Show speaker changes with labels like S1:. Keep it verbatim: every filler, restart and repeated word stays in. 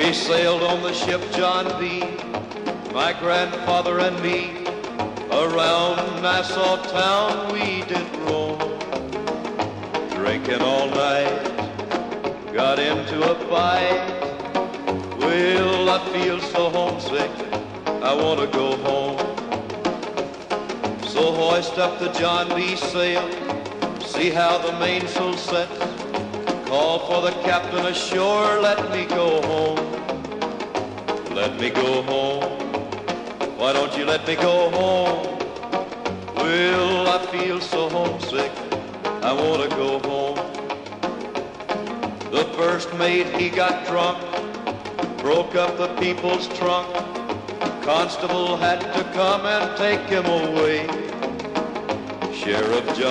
S1: We sailed on the ship John B., my grandfather and me. Around Nassau town we did roam, drinking all night, got into a fight. Well, I feel so homesick, I want to go home. So hoist up the John B. sail, see how the mainsail sets. Call for the captain ashore, let me go home. Let me go home. Why don't you let me go home? Well, I feel so homesick, I want to go home. The first mate, he got drunk, broke up the people's trunk. Constable had to come and take him away. Sheriff John